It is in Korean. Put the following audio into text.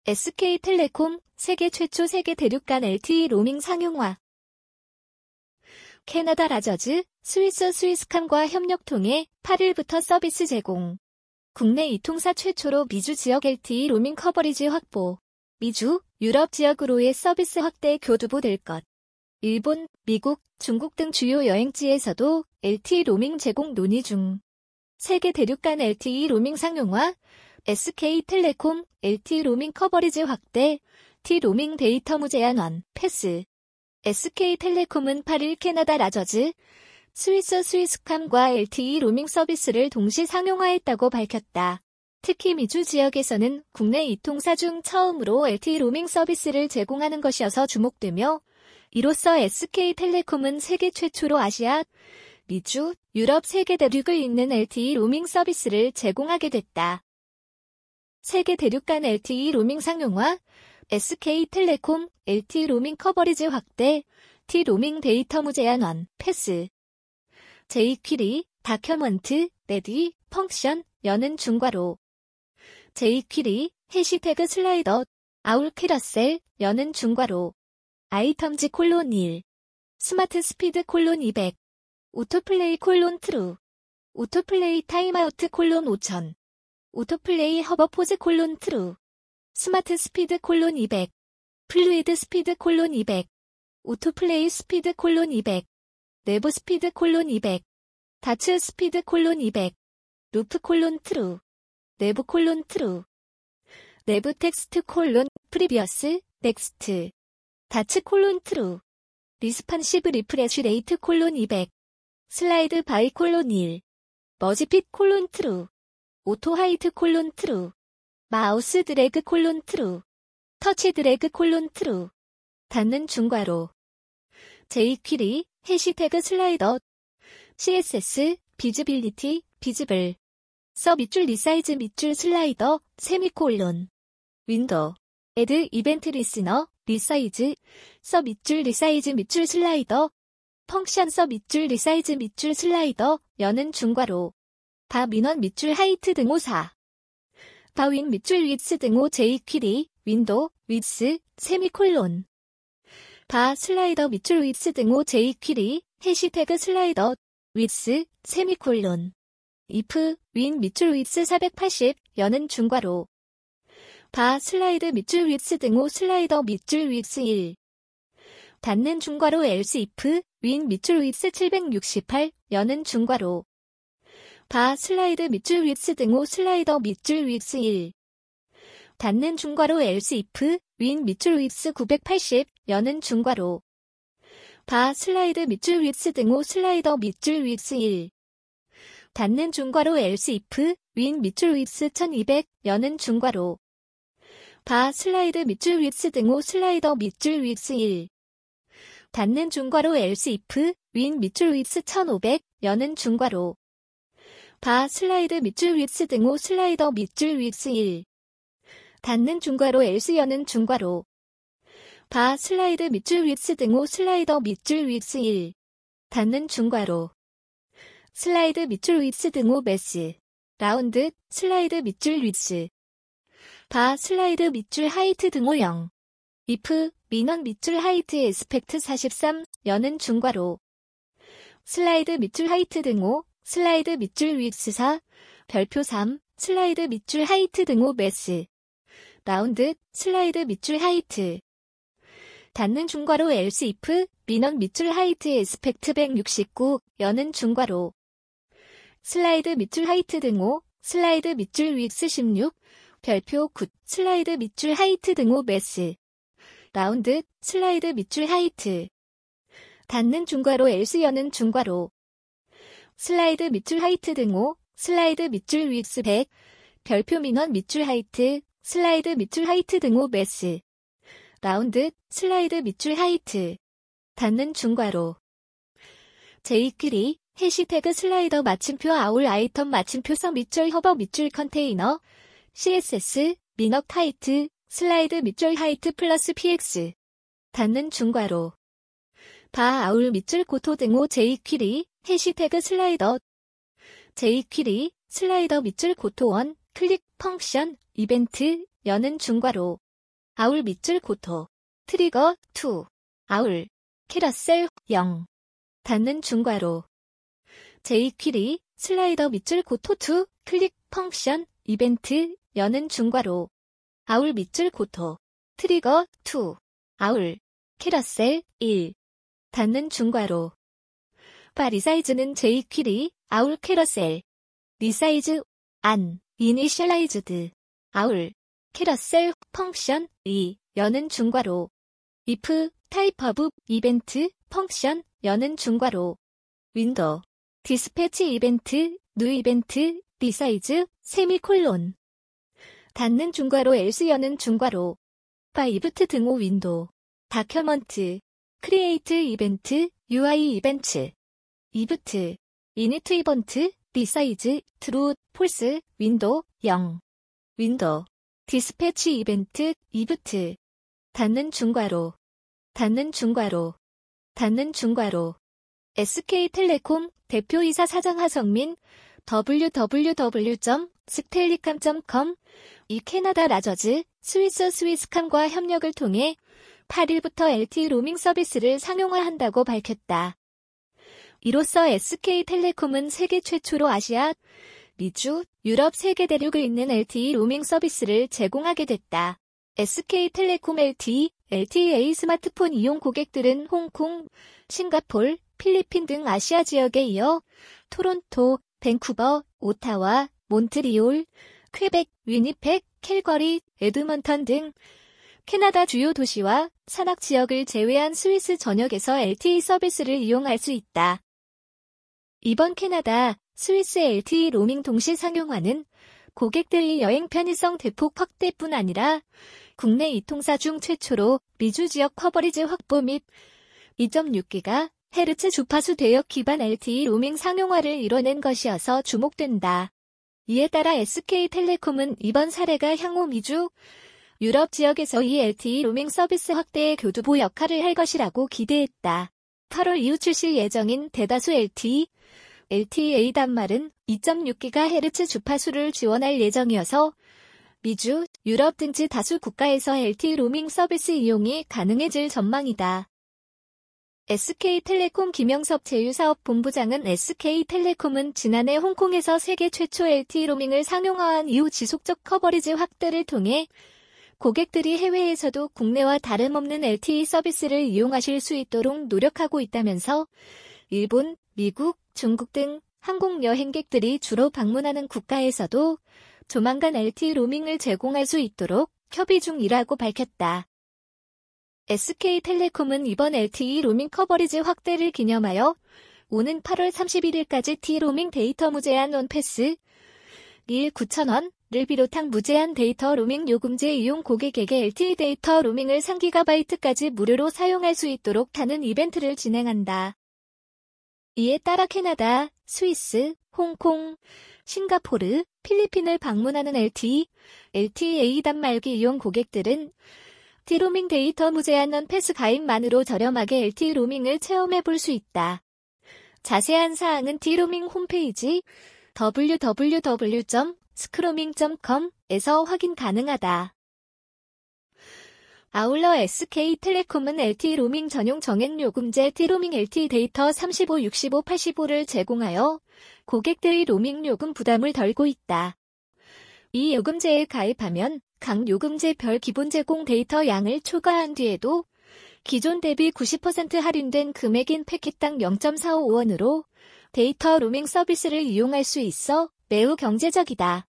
SK텔레콤 세계 최초 세계 대륙간 LTE 로밍 상용화. 캐나다 라저즈, 스위스 스위스캄과 협력 통해 8일부터 서비스 제공. 국내 이통사 최초로 미주 지역 LTE 로밍 커버리지 확보. 미주, 유럽 지역으로의 서비스 확대 교두보될 것. 일본, 미국, 중국 등 주요 여행지에서도 LTE 로밍 제공 논의 중. 세계 대륙간 LTE 로밍 상용화, SK텔레콤 LTE 로밍 커버리지 확대, T-로밍 데이터 무제한 원, 패스. SK텔레콤은 8일 캐나다 라저즈, 스위스 스위스캄과 LTE 로밍 서비스를 동시 상용화했다고 밝혔다. 특히 미주 지역에서는 국내 이통사 중 처음으로 LTE 로밍 서비스를 제공하는 것이어서 주목되며, 이로써 SK텔레콤은 세계 최초로 아시아, 미주, 유럽 세계 대륙을 잇는 LTE 로밍 서비스를 제공하게 됐다. 세계 대륙간 LTE 로밍 상용화, SK텔레콤 LTE 로밍 커버리지 확대, T-로밍 데이터 무제한 원, 패스. jQuery, 다큐먼트, 레디, 펑션, 여는 중괄호. jQuery, 해시태그 슬라이더, 아울 캐러셀, 여는 중괄호. 아이템즈 콜론 1. 스마트 스피드 콜론 200. 오토플레이 콜론 트루. 오토플레이 타임아우트 콜론 5000. 오토플레이 허버포즈 콜론 트루. 스마트 스피드 콜론 200. 플루이드 스피드 콜론 200. 오토플레이 스피드 콜론 200. 내부 스피드 콜론 200. 다츠 스피드 콜론 200. 루프 콜론 트루. 내부 콜론 트루. 내부 텍스트 콜론 프리비어스 넥스트. 다츠 콜론 트루. 리스판시브 리프레쉬 레이트 콜론 200. 슬라이드 바이 콜론 1. 머지핏 콜론 트루. 오토 하이트 콜론 트루. 마우스 드래그 콜론 트루. 터치 드래그 콜론 트루. 닫는 중괄호. jQuery, 해시태그 슬라이더. CSS, 비즈빌리티, 비즈블. 서 밑줄 리사이즈 밑줄 슬라이더, 세미콜론. 윈도우. 애드 이벤트 리스너, 리사이즈. 서 밑줄 리사이즈 밑줄 슬라이더. 펑션 서 밑줄 리사이즈 밑줄 슬라이더, 여는 중괄호. 바 민원 밑줄 하이트 등호 4. 바윈 밑줄 위츠 등호 jQuery, 윈도우, 위츠, 세미콜론. 바 슬라이더 밑줄 위츠 등호 jQuery, 해시태그 슬라이더, 위츠, 세미콜론. if, 윈 밑줄 위츠 480, 여는 중괄호. 바 슬라이드 밑줄 위츠 등호 슬라이더 밑줄 위츠 1. 닫는 중괄호 else if, 윈 밑줄 위츠 768, 여는 중괄호. 바 슬라이드 밑줄 위츠 등호 슬라이더 밑줄 위츠 1. 닫는 중괄호 else if, 윈 밑줄 위츠 980, 여는 중괄호. 바 슬라이드 밑줄 위츠 등호 슬라이더 밑줄 위츠 1. 닫는 중괄호 else if, 윈 밑줄 위츠 1200, 여는 중괄호. 바 슬라이드 밑줄 위츠 등호 슬라이더 밑줄 위츠 1. 닫는 중괄호 else if, 윈 밑줄 위츠 1500, 여는 중괄호. 바 슬라이드 밑줄 위츠 등호 슬라이더 밑줄 위츠 1. 닫는 중괄호 else 여는 중괄호. 바 슬라이드 밑줄 위츠 등호 슬라이더 밑줄 위츠 1. 닫는 중괄호. 슬라이드 밑줄 위츠 등호 매스. 라운드, 슬라이드 밑줄 위츠. 바 슬라이드 밑줄 하이트 등호 0. if, 민원 밑줄 하이트 에스펙트 43, 여는 중괄호. 슬라이드 밑줄 하이트 등호, 슬라이드 밑줄 위츠 4, 별표 3, 슬라이드 밑줄 하이트 등호 매스. 라운드, 슬라이드 밑줄 하이트. 닫는 중괄호 else if, 민원 밑줄 하이트 에스펙트 169, 여는 중괄호. 슬라이드 밑줄 하이트 등호, 슬라이드 밑줄 위츠 16, 별표 9, 슬라이드 밑줄 하이트 등호 매스. 라운드, 슬라이드 밑줄 하이트. 닫는 중괄호 else 여는 중괄호. 슬라이드 밑줄 하이트 등호, 슬라이드 밑줄 위츠 100, 별표 민원 밑줄 하이트, 슬라이드 밑줄 하이트 등호 매스. 라운드, 슬라이드 밑줄 하이트. 닫는 중괄호. jQuery, 해시태그 슬라이더 마침표 아울 아이템 마침표 서 밑줄 허버 밑줄 컨테이너. CSS, 민억 하이트, 슬라이드 밑줄 하이트 플러스 px. 닫는 중괄호. 바 아울 밑줄 고토 등호 jQuery, 해시태그 슬라이더. jQuery, 슬라이더 밑줄 고토 1, 클릭 펑션, 이벤트, 여는 중괄호. 아울 밑줄 고토. 트리거 2. 아울. 캐러셀 0. 닫는 중괄호. jQuery 슬라이더 밑줄 고토 2. 클릭 펑션 이벤트 여는 중괄호. 아울 밑줄 고토. 트리거 2. 아울. 캐러셀 1. 닫는 중괄호. 바 리사이즈는 jQuery 아울 캐러셀. 리사이즈 안 이니셜라이즈드. 아울. 캐러셀 펑션 2. 여는 중괄호. if 타입 오브 이벤트 펑션 여는 중괄호. 윈도우 디스패치 이벤트 뉴 이벤트 리사이즈 세미콜론. 닫는 중괄호 else 여는 중괄호. 바 이브트 등호 윈도우. 다큐먼트 크리에이트 이벤트 UI 이벤트. 이브트 이니트 이벤트 리사이즈 트루 폴스 윈도우 0. 윈도우 디스패치 이벤트 이브트. 닫는 중괄호. 닫는 중괄호. 닫는 중괄호. SK텔레콤 대표이사 사장 하성민 www.스텔리캄.com 이 캐나다 라저즈 스위스캄과 협력을 통해 8일부터 LTE 로밍 서비스를 상용화한다고 밝혔다. 이로써 SK텔레콤은 세계 최초로 아시아, 미주, 유럽 세계 대륙을 잇는 LTE 로밍 서비스를 제공하게 됐다. SK텔레콤 LTE 스마트폰 이용 고객들은 홍콩, 싱가폴, 필리핀 등 아시아 지역에 이어 토론토, 밴쿠버, 오타와, 몬트리올, 퀘벡, 위니펙, 캘거리, 에드먼턴 등 캐나다 주요 도시와 산악 지역을 제외한 스위스 전역에서 LTE 서비스를 이용할 수 있다. 이번 캐나다, 스위스 LTE 로밍 동시 상용화는 고객들의 여행 편의성 대폭 확대뿐 아니라 국내 이통사 중 최초로 미주 지역 커버리지 확보 및 2.6GHz 주파수 대역 기반 LTE 로밍 상용화를 이뤄낸 것이어서 주목된다. 이에 따라 SK텔레콤은 이번 사례가 향후 미주, 유럽 지역에서 이 LTE 로밍 서비스 확대의 교두보 역할을 할 것이라고 기대했다. 8월 이후 출시 예정인 대다수 LTE 단말은 2.6GHz 주파수를 지원할 예정이어서 미주, 유럽 등지 다수 국가에서 LTE 로밍 서비스 이용이 가능해질 전망이다. SK텔레콤 김영섭 제휴사업본부장은 SK텔레콤은 지난해 홍콩에서 세계 최초 LTE 로밍을 상용화한 이후 지속적 커버리지 확대를 통해 고객들이 해외에서도 국내와 다름없는 LTE 서비스를 이용하실 수 있도록 노력하고 있다면서 일본, 미국, 중국 등 한국 여행객들이 주로 방문하는 국가에서도 조만간 LTE 로밍을 제공할 수 있도록 협의 중이라고 밝혔다. SK텔레콤은 이번 LTE 로밍 커버리지 확대를 기념하여 오는 8월 31일까지 T-로밍 데이터 무제한 원패스 19,000원을 비롯한 무제한 데이터 로밍 요금제 이용 고객에게 LTE 데이터 로밍을 3GB까지 무료로 사용할 수 있도록 하는 이벤트를 진행한다. 이에 따라 캐나다, 스위스, 홍콩, 싱가포르, 필리핀을 방문하는 LTE 단말기 이용 고객들은 T-로밍 데이터 무제한 원패스 가입만으로 저렴하게 LTE 로밍을 체험해 볼 수 있다. 자세한 사항은 T-로밍 홈페이지 www.scroaming.com에서 확인 가능하다. 아울러 SK텔레콤은 LTE 로밍 전용 정액 요금제 T-로밍 LTE 데이터 35, 65, 85를 제공하여 고객들의 로밍 요금 부담을 덜고 있다. 이 요금제에 가입하면 각 요금제별 기본 제공 데이터 양을 초과한 뒤에도 기존 대비 90% 할인된 금액인 패킷당 0.455원으로 데이터 로밍 서비스를 이용할 수 있어 매우 경제적이다.